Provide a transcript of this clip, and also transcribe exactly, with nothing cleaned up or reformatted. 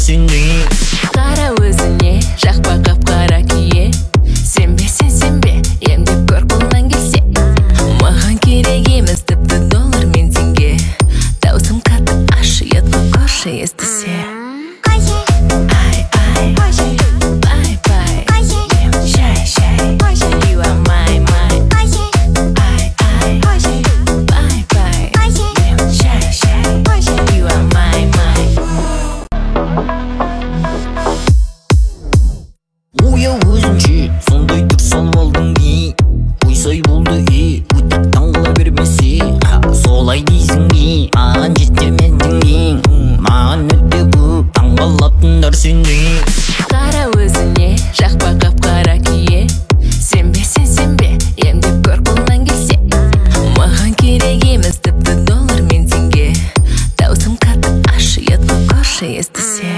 нәрсеңе. Қара өзіне жақпа қап-қара кие. Сенбе сен сенбе, емдеп көр қолынан келсе. Маған керек емес тіпті доллар мен теңге. Даусым қатты аш, ұятқа қойшы естісе. Оя өзінше сондай тұрсал болдың ей. Ойсай болды ей, өтіп таңғыла бермесе. Солай дейсің ей, маған жетемедің ең. Маған өте көп таңғалатын нәрсеңе. Қара өзіне жақпа қап-қара кие. Сенбе сен сенбе, емдеп көр қолынан келсе. Маған керек емес тіпті доллар мен теңге. Даусым қатты аш, ұятқа қойшы естісе.